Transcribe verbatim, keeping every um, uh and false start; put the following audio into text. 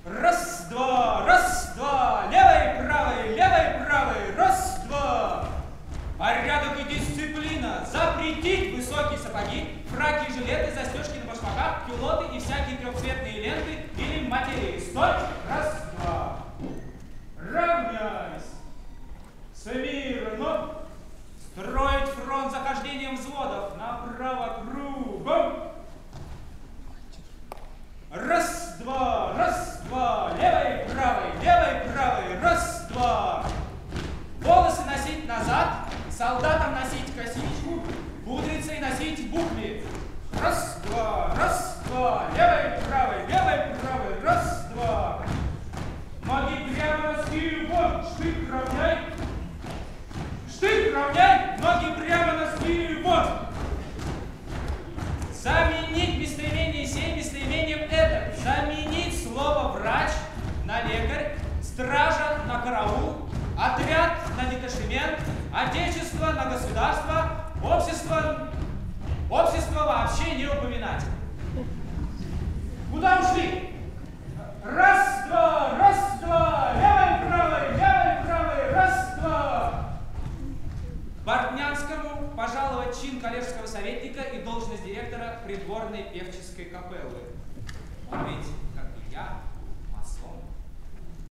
Раз, два, раз, два. Левой, правой, левой, правой. Раз, два. Порядок и дисциплина. Запретить высокие сапоги, фраки, жилеты, застежки на башмаках, кюлоты и всякие трехцветные ленты или материи. Стой. Раз, два. Равняйсь. Смирно. Строить фронт захождением взводов. Направо кругом. Раз, два, раз, два. Левой, правой, левой, правой. Раз, два. Волосы носить назад. Солдатам носить косичку. Пудрицей носить букли. Раз, два, раз, два. Левой, правой, левой, правой. Раз, два. Ноги прямо, носки вон. Штык равняй. Штык равняй. Ноги прямо, носки вон. Заменить местоимение сей местоимением это. Заменить слово врач на лекарь, стража на караул, отряд на деташемент, отечество на государство, общество, общество вообще не упоминать. Куда ушли? Раз, два, раз, два, левой, правой, левой, правой, раз, два. Бортнянскому пожаловать чин коллежского советника и должность директора придворной певческой капеллы. Он ведь, как и я,